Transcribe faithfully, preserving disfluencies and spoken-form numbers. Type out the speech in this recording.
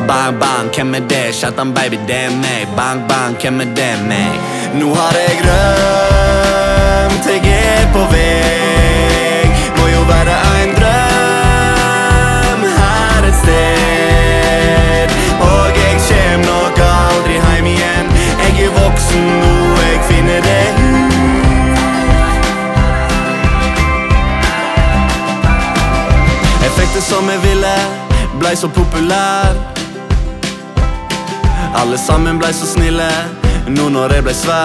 Bang, bang, hvem er det? Kjartan baby, det er meg. Bang, bang, hvem er det? Meg. Nå har jeg rømt, jeg er på vei. Må jo være en drøm her et sted. Og jeg kjem nok aldri hjem igjen. Jeg er voksen nå, jeg finner det ut. Jeg fikk det som jeg ville, blei så populær. Alle sammen blei så snille, nå når jeg blei svær.